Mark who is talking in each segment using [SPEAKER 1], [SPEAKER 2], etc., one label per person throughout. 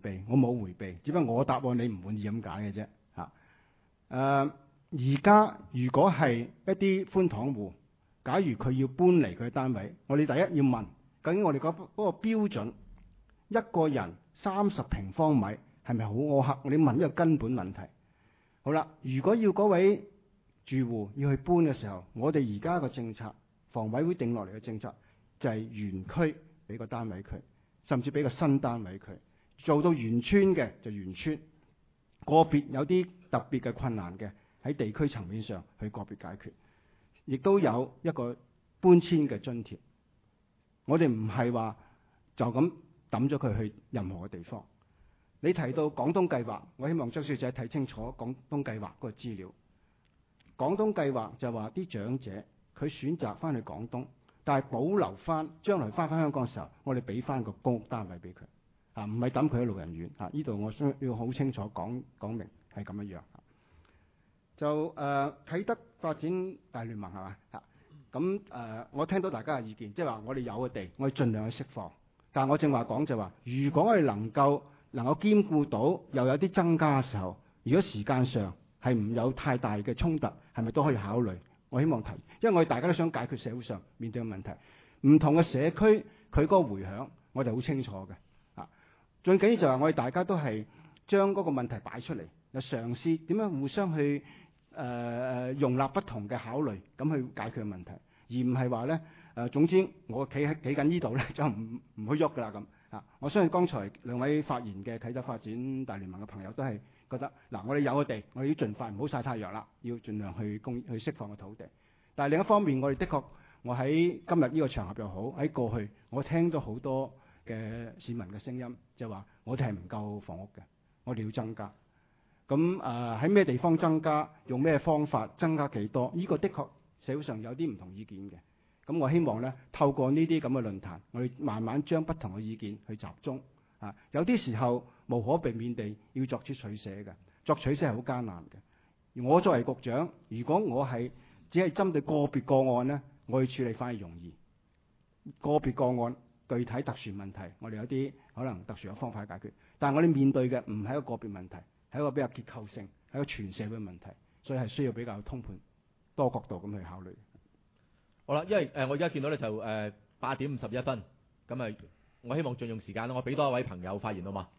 [SPEAKER 1] 避，我冇迴避，只不過我答案你唔滿意咁解嘅啫嚇。而家如果係一啲寬敞戶，假如佢要搬離佢嘅單位，我哋第一要問究竟我哋嗰個標準，一個人30平方米係咪好苛刻？我哋問一個根本問題。好啦，如果要嗰位住戶要去搬嘅時候，我哋而家個政策，房委會定落嚟嘅政策就係原區俾個單位佢，甚至俾個新單位佢，做到原村嘅就原村，個別有啲特別嘅困難嘅喺地區層面上去個別解決，亦都有一個搬遷嘅津貼。我哋唔係話就咁抌咗佢去任何嘅地方。你提到廣東計劃，我希望周小姐睇清楚廣東計劃嗰個資料。廣東計劃就話啲長者佢選擇翻去廣東，但係保留翻將來翻香港嘅時候，我哋俾翻個公屋單位俾佢啊，唔係抌佢喺老人院啊。呢度我需要好清楚講明係咁樣樣。就啟德發展大聯盟係嘛嚇？咁我聽到大家嘅意見，即係話我哋有嘅地，我哋盡量去釋放。但係我正話講就話，如果我哋能夠兼顧到又有啲增加嘅時候，如果時間上係唔有太大嘅衝突，係咪都可以考慮？我希望提，因為我哋大家都想解決社會上面對嘅問題。唔同嘅社區佢嗰個迴響，我哋好清楚嘅啊。最緊要就係我哋大家都係將嗰個問題擺出嚟，又嘗試點樣互相去容納不同嘅考慮，咁去解決問題，而唔係話咧總之我企緊呢度咧就唔去喐㗎啦咁啊！我相信剛才兩位發言嘅啟德發展大聯盟嘅朋友都係覺得嗱，我哋有個地，我哋要盡快唔好曬太陽啦，要盡量去釋放個土地。但係另一方面，我哋的確，我喺今日呢個場合又好，喺過去我聽到好多嘅市民嘅聲音，就話我哋係唔夠房屋嘅，我哋要增加。咁喺咩地方增加，用咩方法增加幾多？呢個的確社會上有啲唔同意見嘅。咁我希望咧，透過呢啲咁嘅論壇，我哋慢慢將不同嘅意見去集中啊。有啲時候無可避免地要作出取捨嘅，作取捨係好艱難嘅。而我作為局長，如果我係只係針對個別個案咧，我去處理反而容易。個別個案具體特殊問題，我哋有啲可能特殊嘅方法去解決。但係我哋面對嘅唔係一個個別問題，係一個比較結構性，係一個全社會問題，所以係需要比較通盤多角度咁去考慮。
[SPEAKER 2] 好啦，因為我而家見到咧就8點51分，咁我希望盡用時間啦，我俾多一位朋友發言好嘛？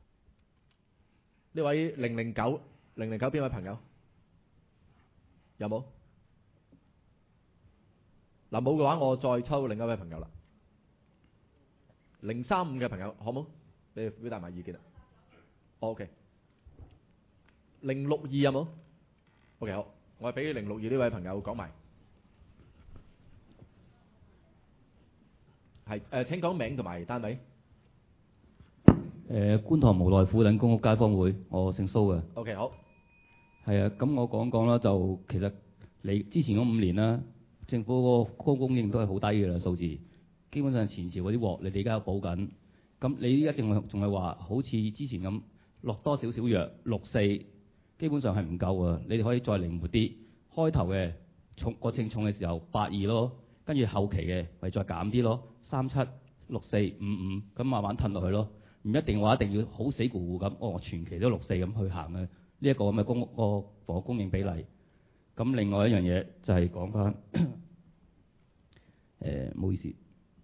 [SPEAKER 2] 呢位009邊位朋友有冇？嗱冇嘅話，我再抽另一位朋友啦。035嘅朋友好冇？你表達埋意見啦。OK。062有冇 ？OK 好，我係俾062呢位朋友講埋。係請講名同埋單位。
[SPEAKER 3] 觀塘無奈苦等公屋街坊會，我姓蘇嘅。
[SPEAKER 2] OK 好。
[SPEAKER 3] 係啊，咁我講啦，就其實你之前嗰5年啦，政府個供應都係好低嘅啦，數字基本上前朝嗰啲鑊，你哋而家有補緊。咁你而家仲係話好似之前咁落多少少藥，64基本上係唔夠啊！你哋可以再靈活啲，開頭嘅個稱重嘅時候82咯，跟住後期嘅咪再減啲咯，37、64、55咁慢慢褪落去咯，唔一定話一定要好死糊糊咁，我全期都64咁去行嘅呢一個咁嘅公屋個房屋供應比例。咁另外一樣嘢就係講翻唔好意思，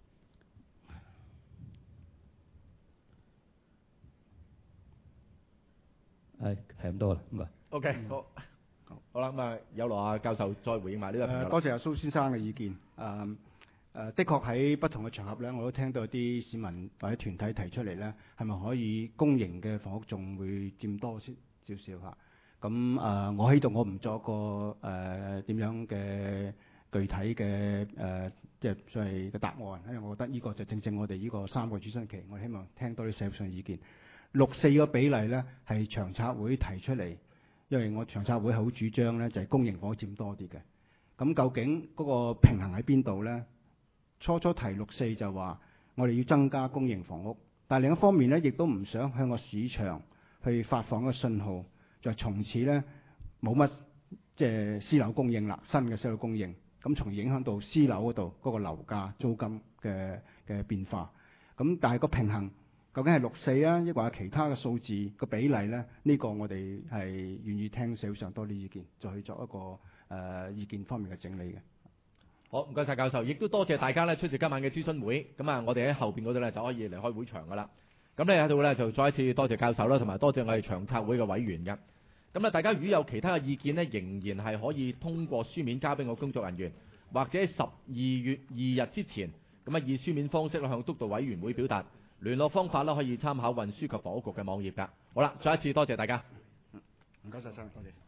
[SPEAKER 3] 係咁多啦，唔該。
[SPEAKER 2] OK 好啦，咁有勞阿教授再回應埋呢個朋友。
[SPEAKER 1] 多謝阿蘇先生嘅意見。的確喺不同嘅場合咧，我都聽到有啲市民或者團體提出嚟咧，係咪可以公營嘅房屋仲會佔多少少嚇？咁我喺度我唔作個點樣嘅具體嘅即係所謂嘅答案，因為我覺得呢個就正正我哋呢個3個諮詢期，我希望聽多啲社會上意見。64個比例咧係長策會提出嚟，因為我長策會好主張咧就係公營房佔多啲嘅。咁究竟嗰個平衡喺邊度咧？初提64就話我哋要增加公營房屋，但係另一方面咧亦都唔想向個市場去發放一個信號，就從此咧冇乜即係私樓供應啦，新嘅私樓供應，咁從而影響到私樓嗰度嗰個樓價租金嘅變化。咁但係個平衡究竟係6:4啊，抑或係其他嘅數字個比例咧？呢個我哋係願意聽社會上多啲意見，再去作一個意見方面嘅整理嘅。
[SPEAKER 2] 好，唔該晒教授，亦都多謝大家咧出席今晚嘅諮詢會。咁啊，我哋喺後邊嗰度咧就可以離開會場噶啦。咁咧喺度咧就再一次多謝教授啦，同埋多謝我哋長策會嘅委員嘅。咁啊，大家如果有其他嘅意見呢，仍然係可以通過書面交俾我工作人員，或者12月2日之前，咁啊以書面方式向督導委員會表達。聯絡方法啦，可以參考運輸及房屋局嘅網頁㗎。好啦，再一次多謝大家。
[SPEAKER 1] 唔該晒，多謝。